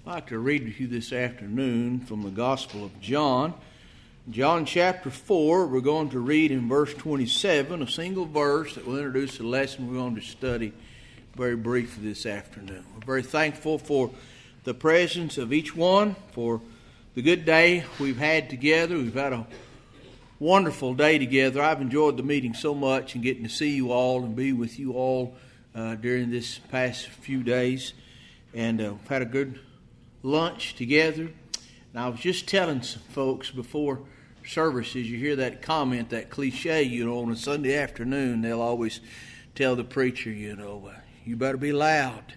I'd like to read to you this afternoon from the Gospel of John. John chapter 4, we're going to read in verse 27, a single verse that will introduce the lesson we're going to study very briefly this afternoon. We're very thankful for the presence of each one, for the good day we've had together. We've had a wonderful day together. I've enjoyed the meeting so much and getting to see you all and be with you all during this past few days. And we've had a good lunch together. And I was just telling some folks before services, you hear that comment, that cliche, on a Sunday afternoon, they'll always tell the preacher, you better be loud.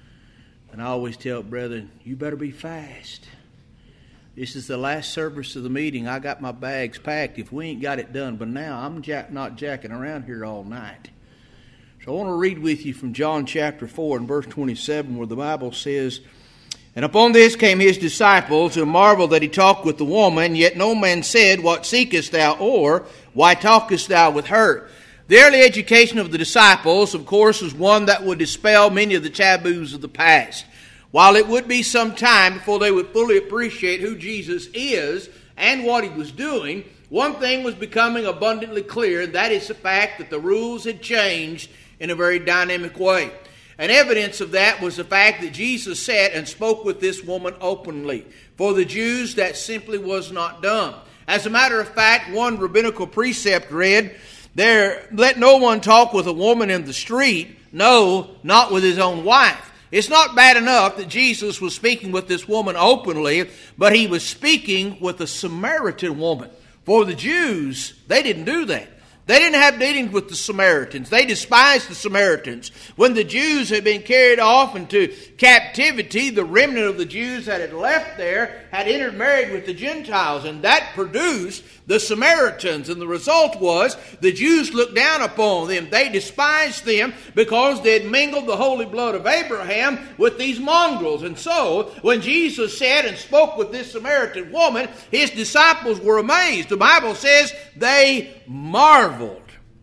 And I always tell brethren, you better be fast. This is the last service of the meeting. I got my bags packed. If we ain't got it done, but now I'm not jacking around here all night. So I want to read with you from John chapter 4 and verse 27, where the Bible says, "And upon this came his disciples, and marveled that he talked with the woman, yet no man said, What seekest thou? Or, Why talkest thou with her?" The early education of the disciples, of course, was one that would dispel many of the taboos of the past. While it would be some time before they would fully appreciate who Jesus is and what he was doing, one thing was becoming abundantly clear, and that is the fact that the rules had changed in a very dynamic way. And evidence of that was the fact that Jesus sat and spoke with this woman openly. For the Jews, that simply was not done. As a matter of fact, one rabbinical precept read, "Let no one talk with a woman in the street, no, not with his own wife." It's not bad enough that Jesus was speaking with this woman openly, but he was speaking with a Samaritan woman. For the Jews, they didn't do that. They didn't have dealings with the Samaritans. They despised the Samaritans. When the Jews had been carried off into captivity, the remnant of the Jews that had left there had intermarried with the Gentiles, and that produced the Samaritans. And the result was the Jews looked down upon them. They despised them because they had mingled the holy blood of Abraham with these mongrels. And so, when Jesus sat and spoke with this Samaritan woman, his disciples were amazed. The Bible says they marveled.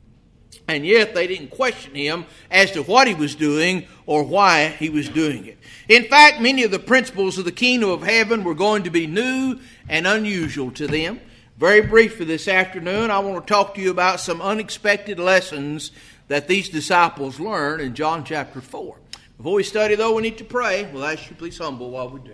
And yet they didn't question him as to what he was doing or why he was doing it. In fact, many of the principles of the kingdom of heaven were going to be new and unusual to them. Very briefly this afternoon, I want to talk to you about some unexpected lessons that these disciples learned in John chapter 4. Before we study, though, we need to pray. We'll ask you please humble while we do.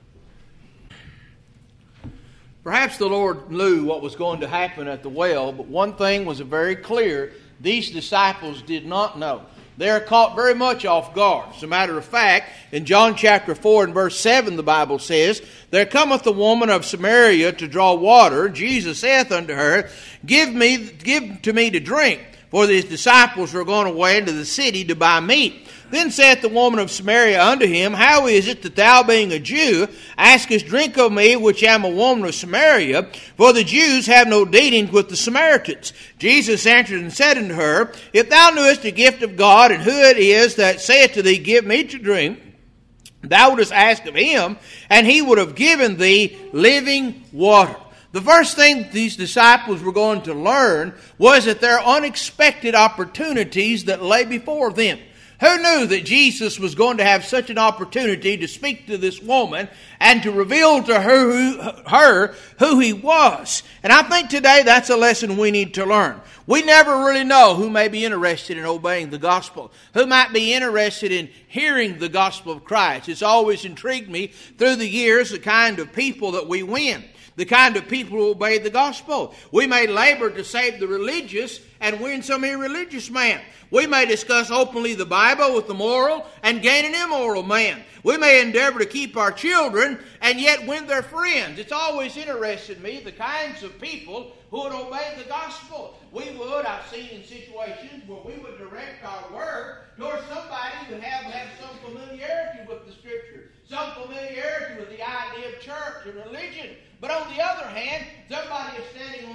Perhaps the Lord knew what was going to happen at the well, but one thing was very clear. These disciples did not know. They are caught very much off guard. As a matter of fact, in John chapter 4 and verse 7, the Bible says, "There cometh a woman of Samaria to draw water. Jesus saith unto her, Give to me to drink. For his disciples were going away into the city to buy meat. Then saith the woman of Samaria unto him, How is it that thou, being a Jew, askest drink of me, which am a woman of Samaria? For the Jews have no dealings with the Samaritans. Jesus answered and said unto her, If thou knewest the gift of God, and who it is that saith to thee, Give me to drink, thou wouldest ask of him, and he would have given thee living water." The first thing these disciples were going to learn was that there are unexpected opportunities that lay before them. Who knew that Jesus was going to have such an opportunity to speak to this woman and to reveal to her who he was? And I think today that's a lesson we need to learn. We never really know who may be interested in obeying the gospel, who might be interested in hearing the gospel of Christ. It's always intrigued me through the years the kind of people that we win, the kind of people who obey the gospel. We may labor to save the religious and win some irreligious man. We may discuss openly the Bible with the moral and gain an immoral man. We may endeavor to keep our children and yet win their friends. It's always interested me the kinds of people who would obey the gospel. I've seen in situations where we would direct our work towards somebody who have some familiarity with the Scripture, some familiarity with the idea of church and religion. But on the other hand, somebody is standing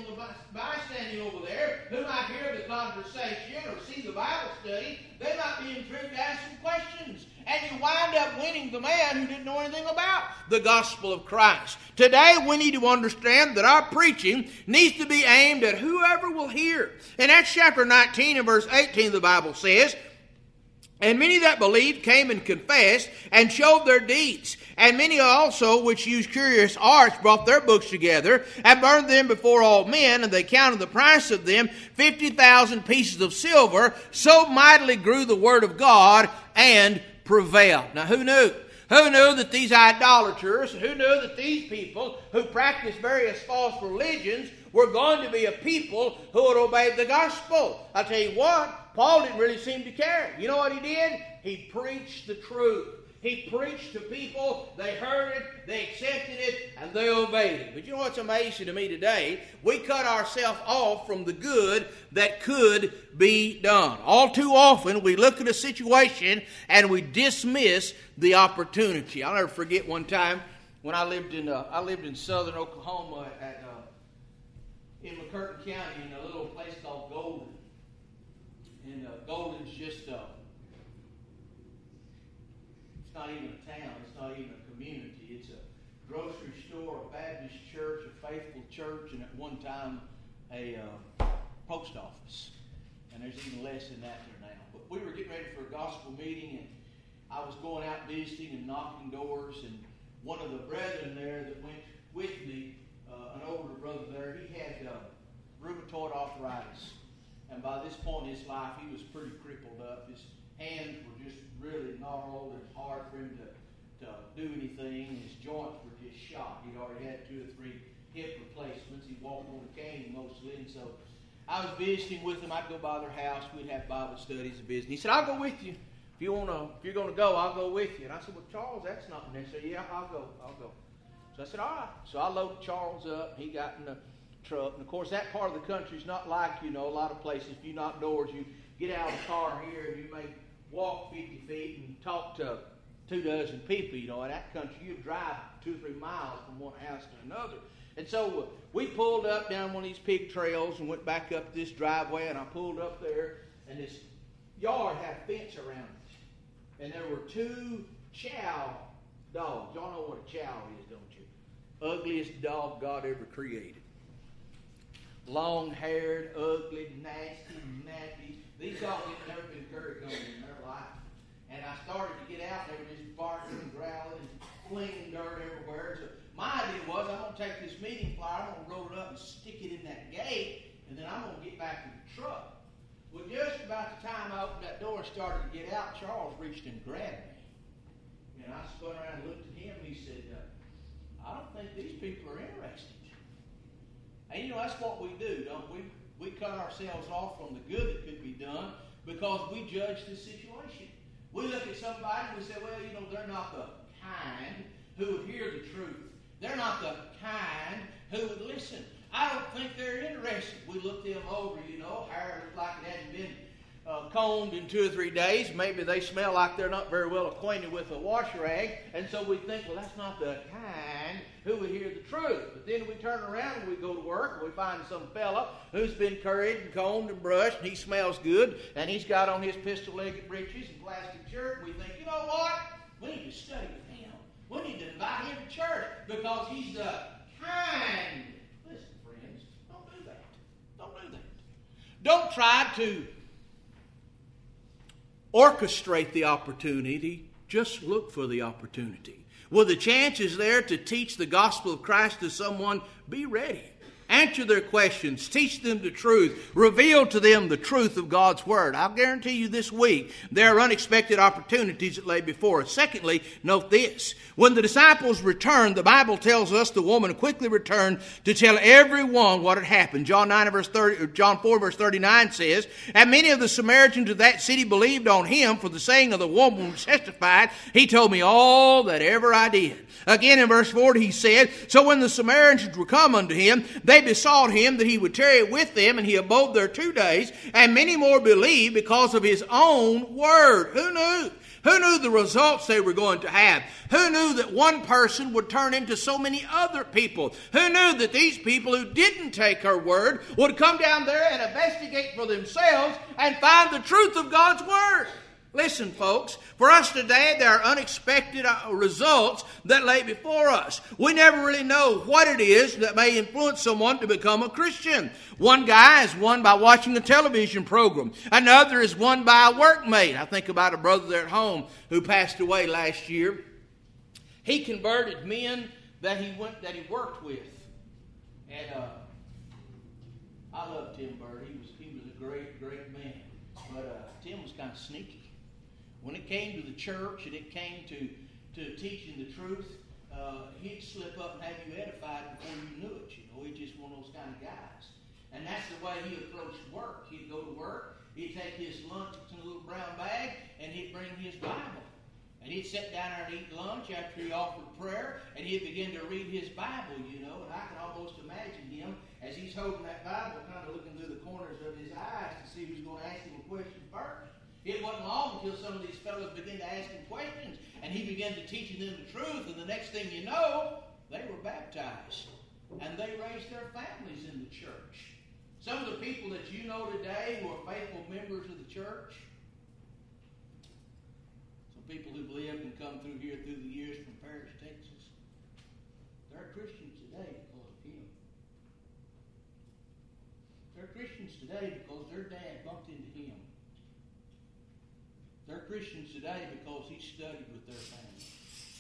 over there who might hear the conversation or see the Bible study. They might be intrigued to ask some questions. And you wind up winning the man who didn't know anything about the gospel of Christ. Today we need to understand that our preaching needs to be aimed at whoever will hear. In Acts chapter 19 and verse 18, the Bible says, And many that believed came and confessed and showed their deeds. And many also which used curious arts brought their books together and burned them before all men. And they counted the price of them 50,000 pieces of silver. So mightily grew the word of God and prevailed. Now who knew? Who knew that these idolaters, who knew that these people who practiced various false religions were going to be a people who would obey the gospel? I'll tell you what, Paul didn't really seem to care. You know what he did? He preached the truth. He preached to people, they heard it, they accepted it, and they obeyed it. But you know what's amazing to me today? We cut ourselves off from the good that could be done. All too often, we look at a situation and we dismiss the opportunity. I'll never forget one time when I lived in southern Oklahoma in McCurtain County in a little place called Golden. And Golden's just it's not even a town, it's not even a community. It's a grocery store, a Baptist church, a faithful church, and at one time a post office. And there's even less than that there now. But we were getting ready for a gospel meeting, and I was going out visiting and knocking doors, and one of the brethren there that went with me, an older brother there, he had rheumatoid arthritis. And by this point in his life, he was pretty crippled up. His hands were just really gnarled. It was hard for him to do anything. His joints were just shot. He'd already had 2 or 3 hip replacements. He walked on a cane mostly. And so I was visiting with him. I'd go by their house. We'd have Bible studies and business. He said, I'll go with you. If you're going to go, I'll go with you. And I said, well, Charles, that's not necessary. Yeah, I'll go. So I said, all right. So I loaded Charles up. He got in the truck. And of course, that part of the country is not like, a lot of places. If you knock doors, you get out of the car here and you may walk 50 feet and talk to 2 dozen people. In that country, you drive 2 or 3 miles from one house to another. And so we pulled up down one of these pig trails and went back up this driveway, and I pulled up there, and this yard had a fence around it. And there were 2 chow dogs. Y'all know what a chow is, don't you? Ugliest dog God ever created. Long-haired, ugly, nasty, nappy. These dogs had never been curry-combed in their life. And I started to get out, and they were just barking and growling and flinging dirt everywhere. So my idea was, I'm going to take this meeting flyer, I'm going to roll it up and stick it in that gate, and then I'm going to get back to the truck. Well, just about the time I opened that door and started to get out, Charles reached and grabbed me. And I spun around and looked at him, and he said, I don't think these people are interested. And that's what we do, don't we? We cut ourselves off from the good that could be done because we judge the situation. We look at somebody and we say, well, they're not the kind who would hear the truth. They're not the kind who would listen. I don't think they're interested. We look them over, hair looks like it hasn't been combed in 2 or 3 days. Maybe they smell like they're not very well acquainted with a wash rag. And so we think, well, that's not the kind who would hear the truth. But then we turn around and we go to work and we find some fella who's been curried and combed and brushed, and he smells good, and he's got on his pistol-legged breeches and plastic shirt. And we think, you know what? We need to study with him. We need to invite him to church because he's the kind. Listen, friends, don't do that. Don't do that. Don't try to orchestrate the opportunity. Just look for the opportunity. When the chance is there to teach the gospel of Christ to someone, be ready. Answer their questions. Teach them the truth. Reveal to them the truth of God's Word. I'll guarantee you this week there are unexpected opportunities that lay before us. Secondly, note this. When the disciples returned, the Bible tells us the woman quickly returned to tell everyone what had happened. John 4 verse 39 says, and many of the Samaritans of that city believed on him, for the saying of the woman testified, he told me all that ever I did. Again in verse 40 he said, so when the Samaritans were come unto him, they besought him that he would tarry with them, and he abode there 2 days, and many more believed because of his own word. Who knew? Who knew the results they were going to have? Who knew that one person would turn into so many other people? Who knew that these people who didn't take her word would come down there and investigate for themselves and find the truth of God's word? Listen, folks, for us today, there are unexpected results that lay before us. We never really know what it is that may influence someone to become a Christian. One guy is won by watching a television program. Another is won by a workmate. I think about a brother there at home who passed away last year. He converted men that he worked with. And I love Tim Bird. He was a great man. But Tim was kind of sneaky. When it came to the church and it came to teaching the truth, he'd slip up and have you edified before you knew it. He's just one of those kind of guys. And that's the way he approached work. He'd go to work, he'd take his lunch in a little brown bag, and he'd bring his Bible. And he'd sit down there and eat lunch after he offered prayer, and he'd begin to read his Bible, and I can almost imagine him as he's holding that Bible, kind of looking through the corners of his eyes to see who's going to ask him a question first. It wasn't long until some of these fellows began to ask him questions, and he began to teaching them the truth, and the next thing you know, they were baptized, and they raised their families in the church. Some of the people that you know today who are faithful members of the church, some people who've lived and come through here through the years from Paris, Texas, they're Christians today because of him. They're Christians today because their dad bumped into him. They're Christians today because he studied with their family.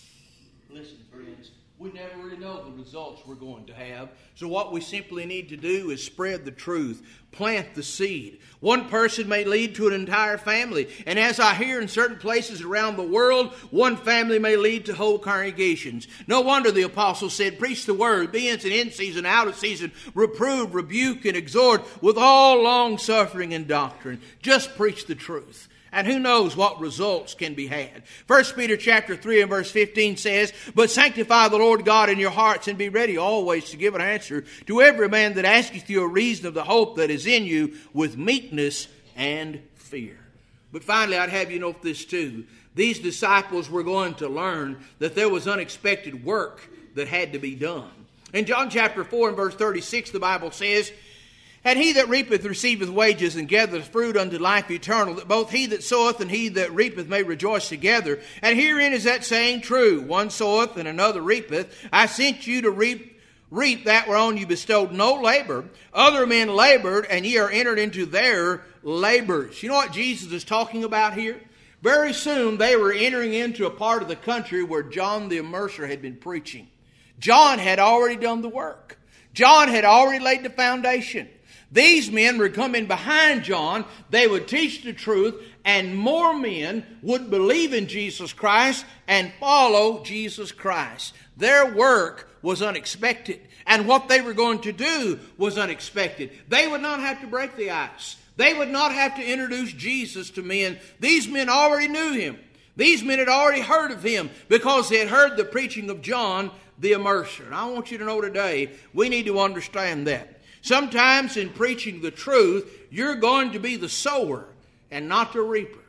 Listen, friends, we never really know the results we're going to have. So what we simply need to do is spread the truth, plant the seed. One person may lead to an entire family. And as I hear in certain places around the world, one family may lead to whole congregations. No wonder the apostle said, preach the word, be instant in season, out of season, reprove, rebuke, and exhort with all long suffering and doctrine. Just preach the truth. And who knows what results can be had. 1 Peter chapter 3 and verse 15 says, but sanctify the Lord God in your hearts and be ready always to give an answer to every man that asketh you a reason of the hope that is in you with meekness and fear. But finally, I'd have you note this too. These disciples were going to learn that there was unexpected work that had to be done. In John chapter 4 and verse 36, the Bible says, and he that reapeth receiveth wages, and gathereth fruit unto life eternal, that both he that soweth and he that reapeth may rejoice together. And herein is that saying true, one soweth and another reapeth. I sent you to reap that whereon you bestowed no labor. Other men labored, and ye are entered into their labors. You know what Jesus is talking about here? Very soon they were entering into a part of the country where John the Immerser had been preaching. John had already done the work. John had already laid the foundation. These men were coming behind John. They would teach the truth, and more men would believe in Jesus Christ and follow Jesus Christ. Their work was unexpected, and what they were going to do was unexpected. They would not have to break the ice. They would not have to introduce Jesus to men. These men already knew him. These men had already heard of him because they had heard the preaching of John the Immerser. And I want you to know today, we need to understand that. Sometimes in preaching the truth, you're going to be the sower and not the reaper.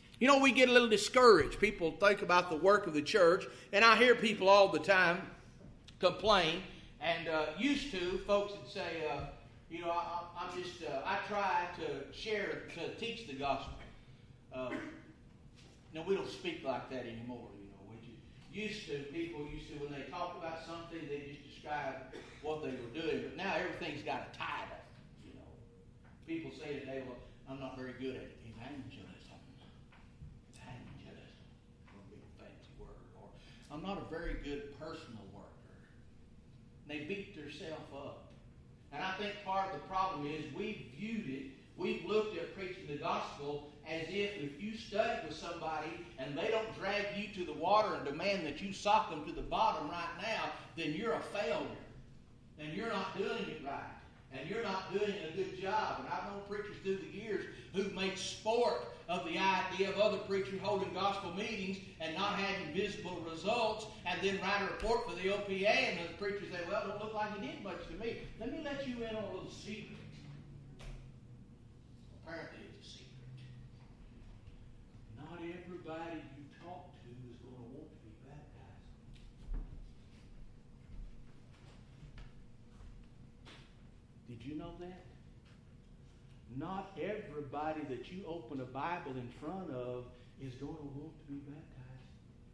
We get a little discouraged. People think about the work of the church, and I hear people all the time complain. And used to, folks would say, I try to teach the gospel. We don't speak like that anymore. People used to, when they talk about something, they just describe what they were doing. But now everything's got a title. People say today, well, I'm not very good at evangelism. Evangelism. A big fancy word. Or I'm not a very good personal worker. And they beat themselves up. And I think part of the problem is we've looked at preaching the gospel as if you study with somebody and they don't drag you to the water and demand that you sock them to the bottom right now, then you're a failure. And you're not doing it right. And you're not doing a good job. And I've known preachers through the years who've made sport of the idea of other preachers holding gospel meetings and not having visible results, and then write a report for the OPA, and the preachers say, well, it don't look like you did much to me. Let me let you in on a little secret. Apparently it's a secret. Not everybody you talk to is going to want to be baptized. Did you know that? Not everybody that you open a Bible in front of is going to want to be baptized.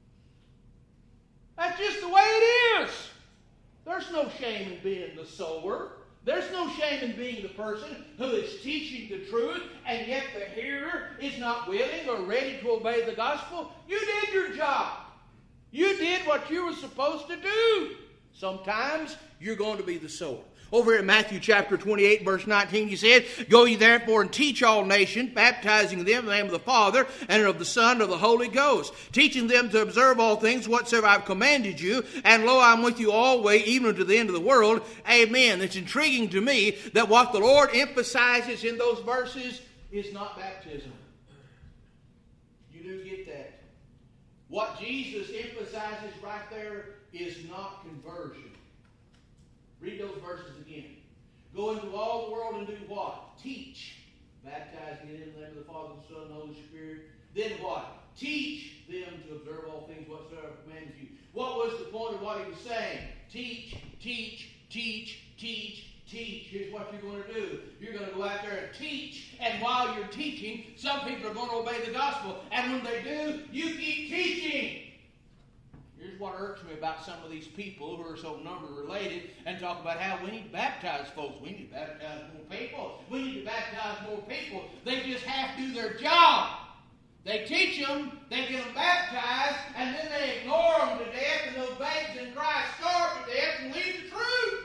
That's just the way it is. There's no shame in being the sower. There's no shame in being the person who is teaching the truth, and yet the hearer is not willing or ready to obey the gospel. You did your job. You did what you were supposed to do. Sometimes you're going to be the sower. Over here in Matthew chapter 28, verse 19, he said, "Go ye therefore and teach all nations, baptizing them in the name of the Father, and of the Son, and of the Holy Ghost, teaching them to observe all things whatsoever I have commanded you. And lo, I am with you always, even unto the end of the world. Amen." It's intriguing to me that what the Lord emphasizes in those verses is not baptism. You do get that. What Jesus emphasizes right there is not conversion. Read those verses again. Go into all the world and do what? Teach. Baptizing in the name of the Father, the Son, and the Holy Spirit. Then what? Teach them to observe all things whatsoever I commanded you. What was the point of what he was saying? Teach, teach, teach, teach, teach. Here's what you're going to do. You're going to go out there and teach. And while you're teaching, some people are going to obey the gospel. And when they do, you keep teaching. Here's what irks me about some of these people who are so number related and talk about how we need to baptize folks. We need to baptize more people. We need to baptize more people. They just have to do their job. They teach them, they get them baptized, and then they ignore them to death, and those babes in Christ starve to death and leave the truth.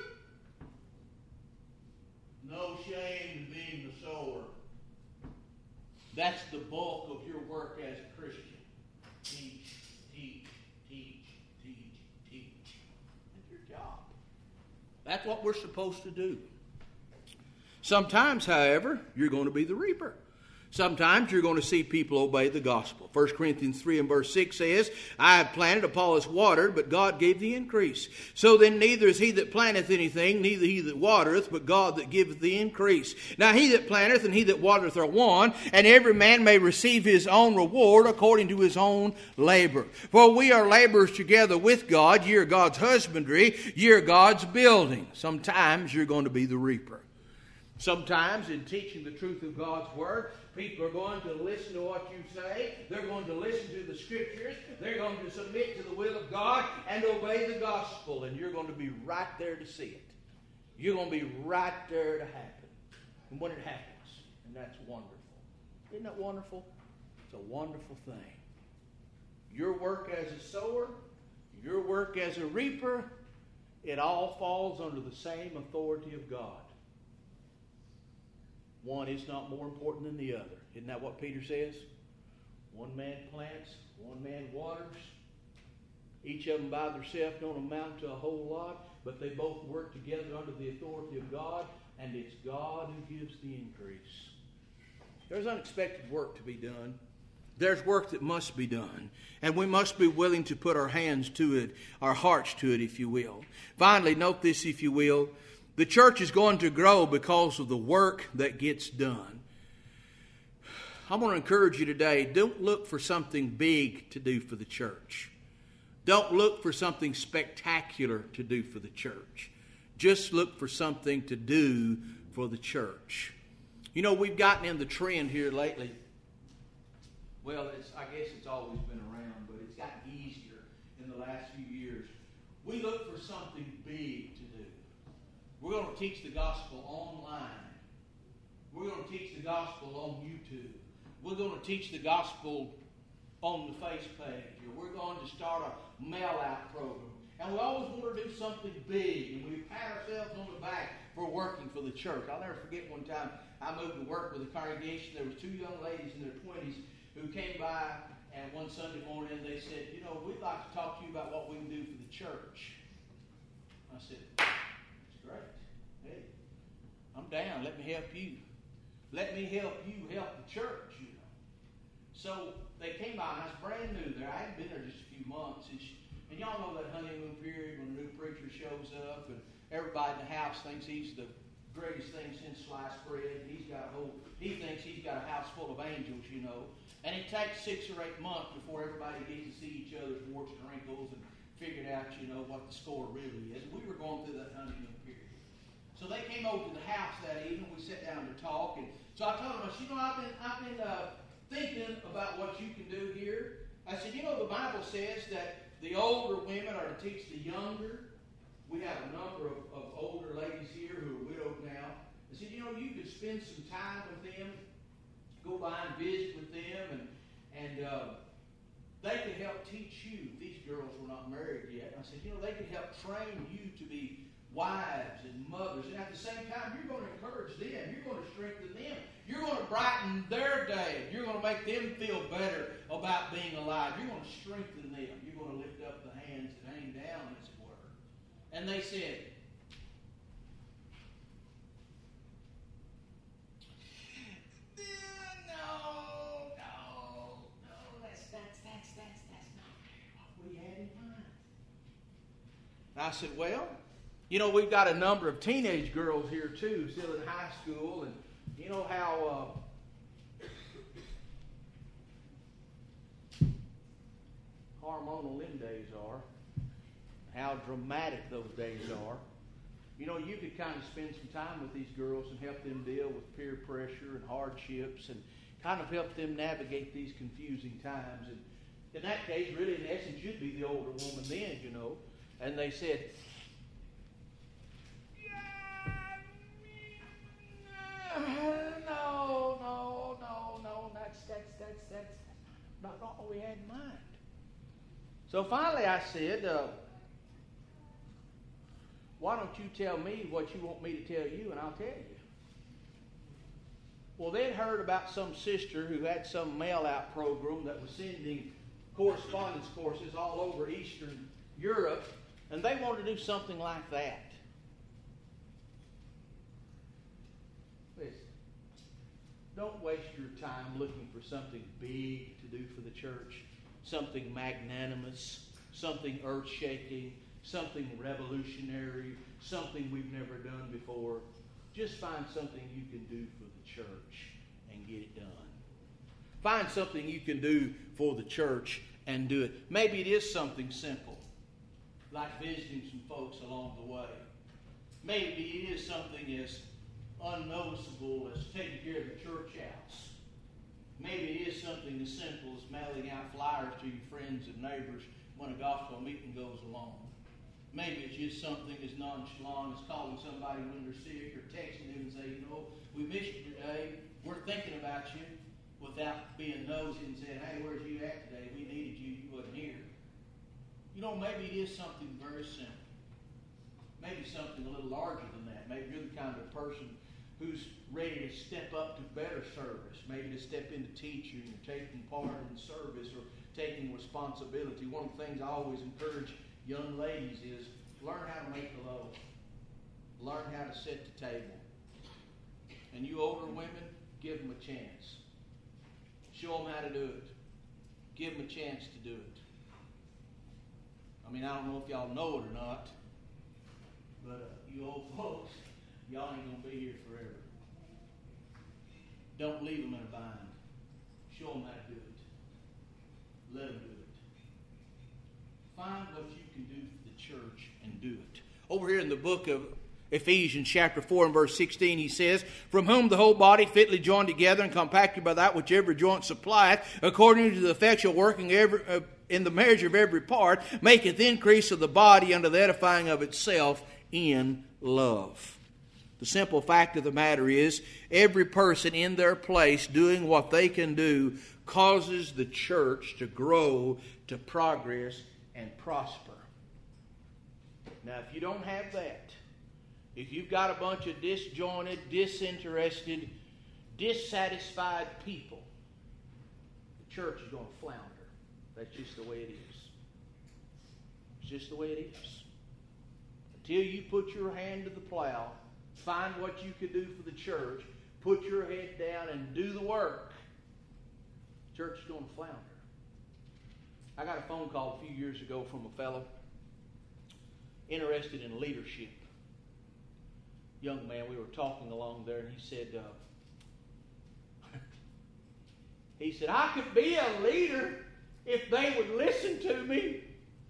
No shame in being the sower. That's the bulk of your work as a Christian. Teach, teach, teach, teach, teach. That's your job. That's what we're supposed to do. Sometimes, however, you're going to be the reaper. Sometimes you're going to see people obey the gospel. 1 Corinthians 3 and verse 6 says, "I have planted, Apollos watered, but God gave the increase. So then neither is he that planteth anything, neither he that watereth, but God that giveth the increase. Now he that planteth and he that watereth are one, and every man may receive his own reward according to his own labor. For we are laborers together with God. Ye are God's husbandry, ye are God's building." Sometimes you're going to be the reaper. Sometimes in teaching the truth of God's word, people are going to listen to what you say. They're going to listen to the scriptures. They're going to submit to the will of God and obey the gospel. And you're going to be right there to see it. You're going to be right there to happen. And when it happens, and that's wonderful. Isn't that wonderful? It's a wonderful thing. Your work as a sower, your work as a reaper, it all falls under the same authority of God. One is not more important than the other. Isn't that what Peter says? One man plants, one man waters. Each of them by themselves don't amount to a whole lot, but they both work together under the authority of God, and it's God who gives the increase. There's unexpected work to be done. There's work that must be done, and we must be willing to put our hands to it, our hearts to it, if you will. Finally, note this, if you will. The church is going to grow because of the work that gets done. I want to encourage you today, don't look for something big to do for the church. Don't look for something spectacular to do for the church. Just look for something to do for the church. You know, we've gotten in the trend here lately. Well, I guess it's always been around, but it's gotten easier in the last few years. We look for something big to do. We're going to teach the gospel online. We're going to teach the gospel on YouTube. We're going to teach the gospel on the face page. Or we're going to start a mail-out program. And we always want to do something big. And we pat ourselves on the back for working for the church. I'll never forget one time I moved to work with a congregation. There was two young ladies in their 20s who came by and one Sunday morning and they said, "You know, we'd like to talk to you about what we can do for the church." I said, "Great. Hey, I'm down. Let me help you. Let me help you help the church, you know." So they came by, and I was brand new there. I hadn't been there just a few months. And y'all know that honeymoon period when a new preacher shows up, and everybody in the house thinks he's the greatest thing since sliced bread. He thinks he's got a house full of angels, you know. And it takes 6 or 8 months before everybody gets to see each other's warts and wrinkles and figured out, you know, what the score really is. We were going through that honeymoon period. So they came over to the house that evening. We sat down to talk, and so I told them, I said, "You know, I've been thinking about what you can do here. I said, the Bible says that the older women are to teach the younger. We have a number of older ladies here who are widowed now. I said, you could spend some time with them, go by and visit with them, and they could help teach you. These girls were not married yet. I said, they could help train you to be wives and mothers. And at the same time, you're going to encourage them. You're going to strengthen them. You're going to brighten their day. You're going to make them feel better about being alive. You're going to strengthen them. You're going to lift up the hands that hang down, as it were. And they said, no, that's not what we had in mind. And I said, well, we've got a number of teenage girls here too, still in high school, and you know how hormonal them days are, how dramatic those days are. You could kind of spend some time with these girls and help them deal with peer pressure and hardships and kind of help them navigate these confusing times. And in that case, really, in essence, you'd be the older woman then, And they said, no, that's not what we had in mind. So finally I said, why don't you tell me what you want me to tell you, and I'll tell you. Well, they'd heard about some sister who had some mail-out program that was sending correspondence courses all over Eastern Europe, and they wanted to do something like that. Listen, don't waste your time looking for something big to do for the church, something magnanimous, something earth-shaking, something revolutionary, something we've never done before. Just find something you can do for the church and get it done. Find something you can do for the church and do it. Maybe it is something simple, like visiting some folks along the way. Maybe it is something as unnoticeable as taking care of the church house. Maybe it is something as simple as mailing out flyers to your friends and neighbors when a gospel meeting goes along. Maybe it's just something as nonchalant as calling somebody when they're sick or texting them and saying, we missed you today. We're thinking about you, without being nosy and saying, hey, where's you at today? We needed you. You wasn't here. Maybe it is something very simple. Maybe something a little larger than that. Maybe you're the kind of person who's ready to step up to better service. Maybe to step into teaching or taking part in service or taking responsibility. One of the things I always encourage young ladies is learn how to make the loaf. Learn how to set the table. And you older women, give them a chance. Show them how to do it. Give them a chance to do it. I don't know if y'all know it or not, but you old folks, y'all ain't going to be here forever. Don't leave them in a bind. Show them how to do it. Let them do it. Find what you can do for the church and do it. Over here in the book of Ephesians chapter 4 and verse 16, he says, from whom the whole body fitly joined together and compacted by that which every joint supplieth, according to the effectual working in the measure of every part, maketh increase of the body unto the edifying of itself in love. The simple fact of the matter is, every person in their place doing what they can do causes the church to grow, to progress, and prosper. Now, if you don't have that, if you've got a bunch of disjointed, disinterested, dissatisfied people, the church is going to flounder. That's just the way it is. It's just the way it is. Until you put your hand to the plow, find what you can do for the church, put your head down and do the work, the church is going to flounder. I got a phone call a few years ago from a fellow interested in leadership. Young man, we were talking along there, and he said, I could be a leader if they would listen to me.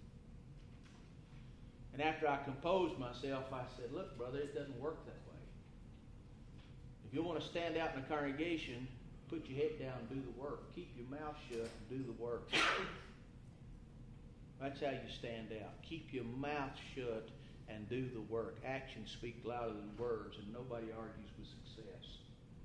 And after I composed myself, I said, look, brother, it doesn't work that way. If you want to stand out in a congregation, put your head down and do the work. Keep your mouth shut and do the work. That's how you stand out. Keep your mouth shut and do the work. Actions speak louder than words, and nobody argues with success.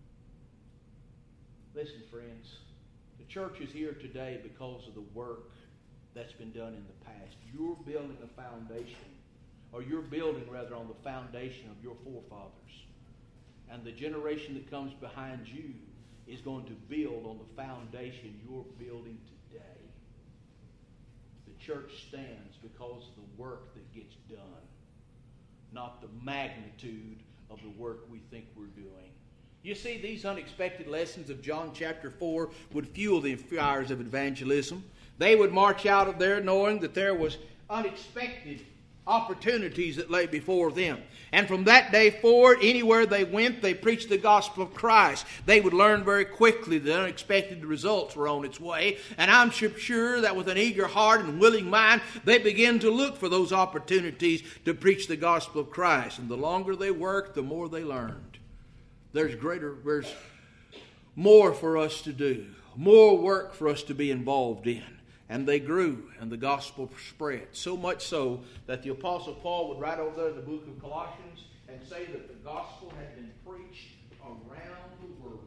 Listen, friends, the church is here today because of the work that's been done in the past. You're building a foundation, or you're building rather on the foundation of your forefathers. And the generation that comes behind you is going to build on the foundation you're building today. The church stands because of the work that gets done, not the magnitude of the work we think we're doing. You see, these unexpected lessons of John chapter 4 would fuel the fires of evangelism. They would march out of there knowing that there was unexpected opportunities that lay before them. And from that day forward, anywhere they went, they preached the gospel of Christ. They would learn very quickly that unexpected results were on its way. And I'm sure that with an eager heart and willing mind, they began to look for those opportunities to preach the gospel of Christ. And the longer they worked, the more they learned. There's more for us to do, more work for us to be involved in. And they grew, and the gospel spread. So much so that the Apostle Paul would write over there in the book of Colossians and say that the gospel had been preached around the world.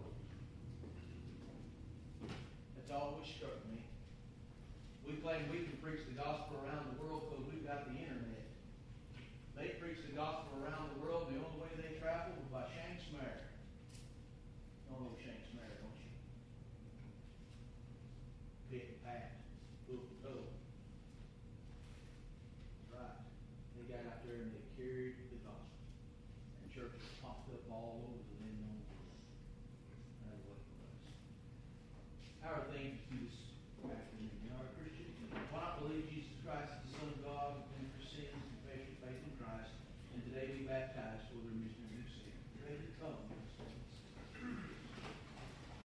That's always struck me. We claim we can preach the gospel around the world because we've got the internet. They preach the gospel around the world. The only way they traveled was by Shanks Mare. You know Shanks Mare, don't you? Pick and pat. Right. They got out there and they carried the gospel. And churches popped up all over the known world. That's what it was. How are things this afternoon? You are a Christian. Why not believe Jesus Christ is the Son of God, and for sins, confess your faith in Christ, and today be baptized for